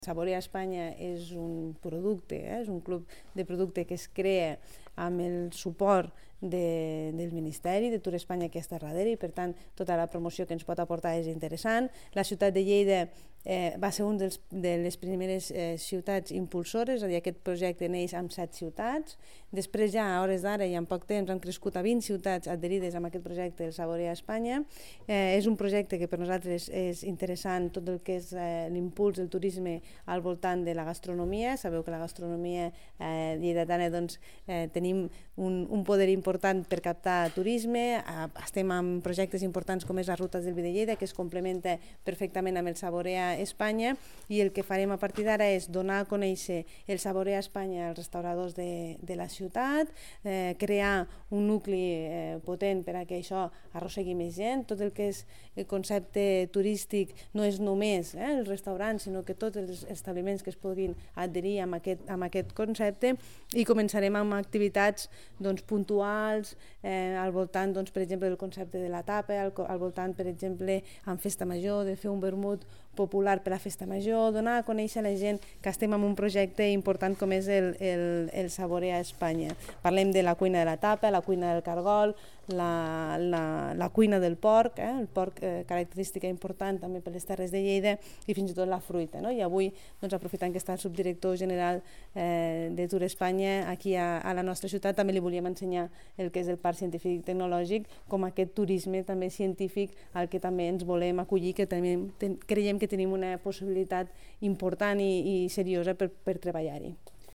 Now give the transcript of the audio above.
Saborea Espanya és un producte, és un club de producte que es crea amb el suport del Ministeri de Tour Espanya que està darrere i per tant tota la promoció que ens pot aportar és interessant. La ciutat de Lleida va ser una de les primeres ciutats impulsores, és a dir, aquest projecte neix amb 7 ciutats. Després ja, a hores d'ara i en poc temps, han crescut a 20 ciutats adherides amb aquest projecte del Saborea Espanya. És un projecte que per nosaltres és interessant tot el que és l'impuls del turisme al voltant de la gastronomia. Sabeu que la gastronomia lleidatana tenim un poder important per captar turisme. Estem amb projectes importants com és la Ruta del Vi de Lleida, que es complementa perfectament amb el Saborea Espanya, i el que farem a partir d'ara és donar a conèixer el Saborea Espanya als restauradors de la ciutat, crear un nucli potent per a que això arrossegui més gent. Tot el que és el concepte turístic no és només els restaurants, sinó que tots els establiments que es puguin adherir amb aquest concepte, i començarem amb activitats puntuals al voltant, per exemple, del concepte de la tapa, al voltant, per exemple, amb festa major, de fer un vermut popular per a la festa major, donar a conèixer a la gent que estem en un projecte important com és el Saborea Espanya. Parlem de la cuina de la tapa, la cuina del cargol, la cuina del porc, el porc característica important també per les Terres de Lleida, i fins i tot la fruita. I avui, aprofitant que està el subdirector general de Tour Espanya aquí a la nostra ciutat, també li volíem ensenyar el que és el Parc Científic Tecnològic, com aquest turisme també científic al que també ens volem acollir, que també creiem que tenim una possibilitat important i seriosa per treballar-hi.